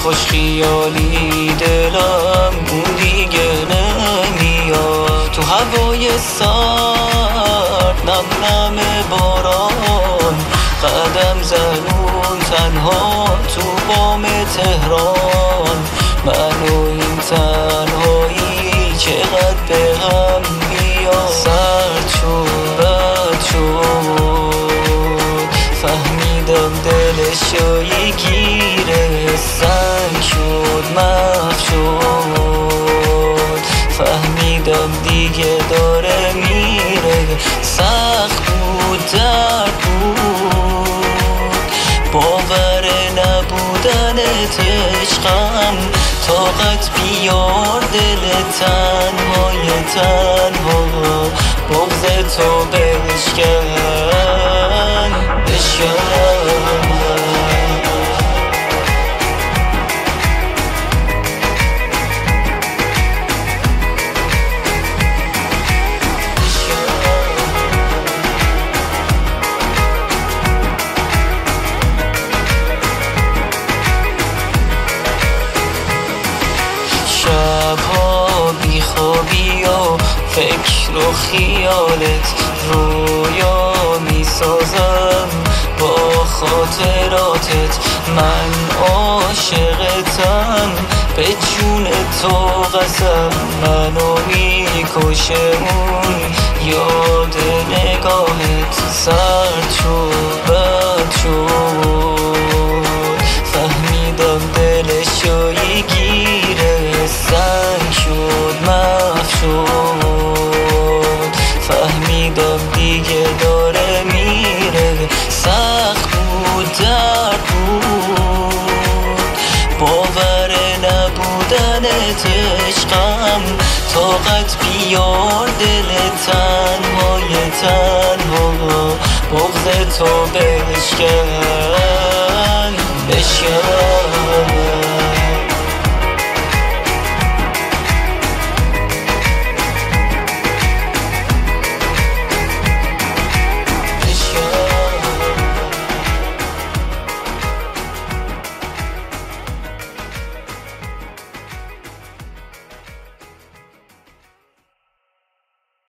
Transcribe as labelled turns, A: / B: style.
A: خوش خیالی دلم اون دیگه نمیاد. تو هوای سرد نم نم باران قدم زنون تنها تو بام تهران. من و این تنهایی چقدر به هم میاد. سرد شد رد شد فهمیدم دلشو یه گیره سنگ شد محو شد. فهمیدم دیگه داره میره. سخت بود درد بود باور نبودنت عشقم. طاقت بیار دل تنهای تنها بغض تو بشکن بشکن. شبها بیخوابی و فکر و خیالت رویا میسازم با خاطراتت. من عاشقتم به جون تو قسم. منو میکشه اون یاد نگاهت. سرد شد رد شد فهمیدم دلشو یه گیره سنگ شد محو شد. فهمیدم دیگه داره میره. سخت بود درد بود باور نبودنت عشقم. طاقت بیار دل تنهای تنها بغض تو بشکن